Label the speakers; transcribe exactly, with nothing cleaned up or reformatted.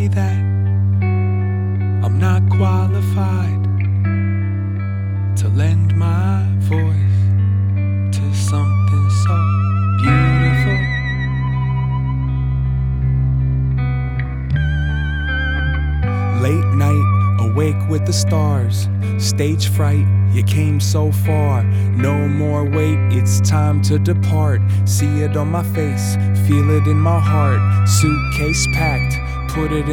Speaker 1: me that I'm not qualified to lend my voice to something so beautiful. Late night, awake with the stars. Stage fright, you came so far. No more wait, it's time to depart. See it on my face, feel it in my heart. Suitcase packed, put it in